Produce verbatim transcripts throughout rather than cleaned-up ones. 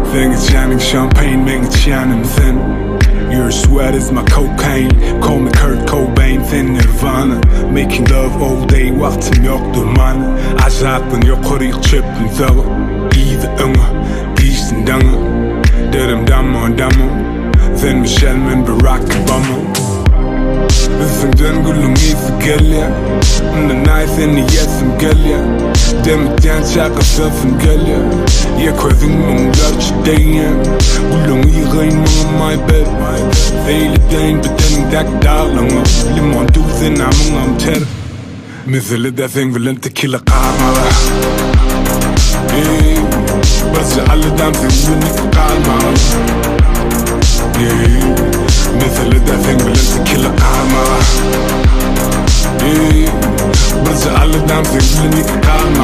Think it's shining champagne, make it shining thin. Your sweat is my cocaine. Call me Kurt Cobain, thin Nirvana. Making love all day, vaktim yoktur mana. Azatın yok oraya çöpün zağı. İyi de ınga, değiştin danga. Derim damma damma. Then Michelle men Barack Obama. Üstünden gülüm iyisi gel ya. The nice and the yes I'm gel ya. Demekten şaka sözüm gel ya. Ya koydun mumlar çideyen. Gülüm iyi gayın mama my bed. Zeyli deyin bedenin dak dağlama. Limon duzin amın amter. Mesela da sen vilen tequila kalmalı. Bazı alıdan sen vilen kalmalı. مثل دافن بلنت كل قامة برجع على دام في بلني قامة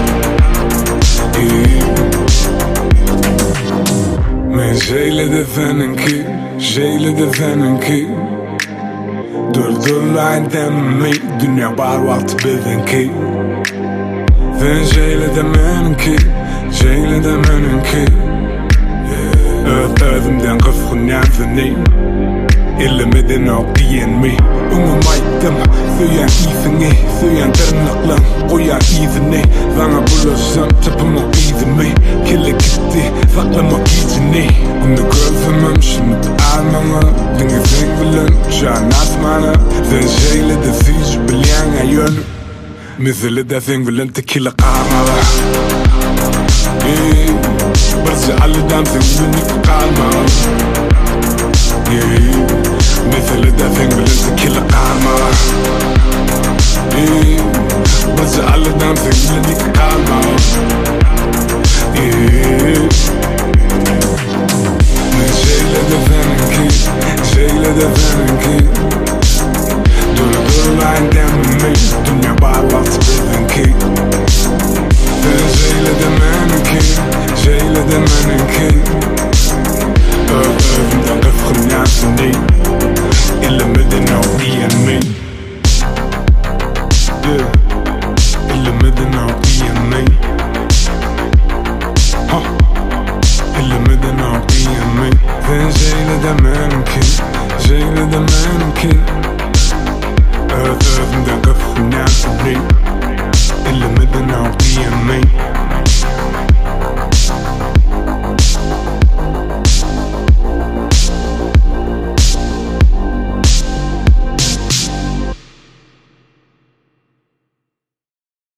من جاي لدفننكي جاي لدفننكي دور دور لعين دمي دنيا بار وقت بذنكي فين جاي لدمنكي جاي لدمنكي Öðümden qıfqın nefini İlle midin oqiyen mi Unga maytım Söyen izini Söyen tırnaqlan Qoyan izini Vana bulasam Tapıma izimi Kille gitti Saklama izini Bunu gözümüm Şimdi almana Dingi sen bilen Şan asmana Sen şeyle de siz Bilyen ayönü Misali de sen bilen Tequila qamala برجع على دام تنزلني في قامة مثل دافن بلنت كل قامة برجع على دام تنزلني في قامة من شي لدفنكي شي لدفنكي دور دور لعين دمي دنيا بعد وقت بذنكي شي لدمانكي جاي لدمانكي أفهم أفهم ناسني إلا مدنا وقيا مي إلا مدنا وقيا مي إلا مدنا وقيا مي جاي لدمانكي جاي لدمانكي